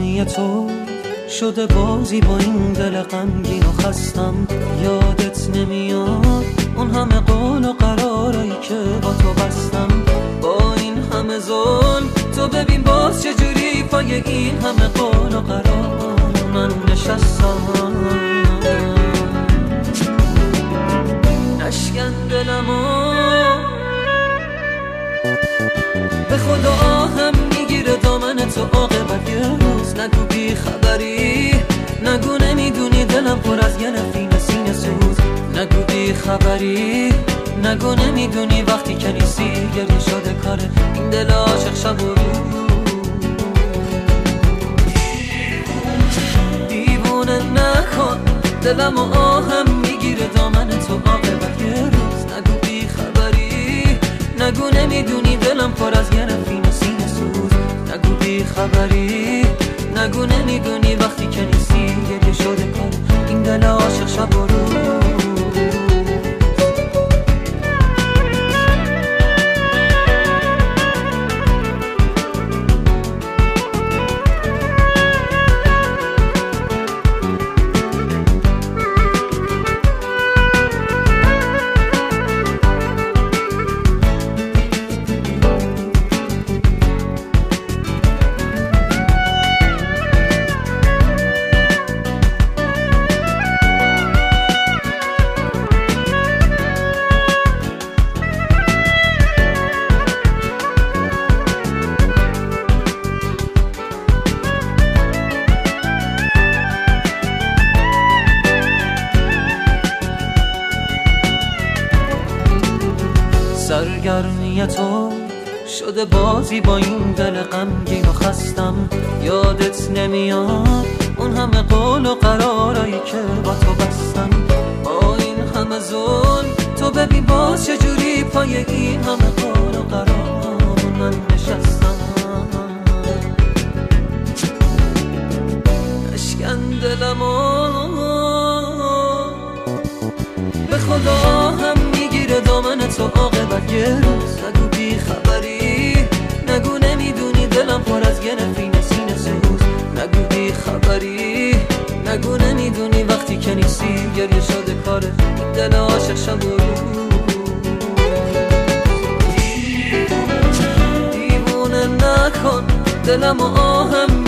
سرگرمی تو شده بازی با این دل غمگین و خستم. یادت نمیاد اون همه قول و قرارایی که با تو بستم. با این همه ظلم تو ببین باز چجوری پای این همه قول و قرار من نشستم. نشکن دلمو به خدا آهم میگیره دامن تو عاقبت یه روز. نگو بی خبری، نگو نمیدونی دلم پر از یه نفین سینه سوز. نگو بی خبری، نگو نمیدونی وقتی که نیستی گریه شده کاره این دل عاشق شب و روز. دیوونه نکن دلم و آهم میگیره دامن تو عاقبت یه روز. نگو بی خبری، نگو نمیدونی دلم پر از یه نفین سینه سوز. نگو بی خبری، نگو نمیدونی وقتی که نیستی گریه شده کاره این دل عاشق شب و روز. سرگرمی تو شده بازی با این دل غمگین و خستم. یادت نمیاد اون همه قول و قرارایی که با تو بستم. با این همه ظلم تو ببین باز چجوری پای این همه قول و قرار من نشستم. نشکن دلمو به خدا هم میگیره دامن تو عاقبت یه روز. نگو بی خبری، نگو نمیدونی دلم پر از یه نفین سینه سوز. نگو بی خبری، نگو نمیدونی وقتی که نیستی گریه شده کاره دل عاشق شب و روز. دیوونه نکن دلم و آهم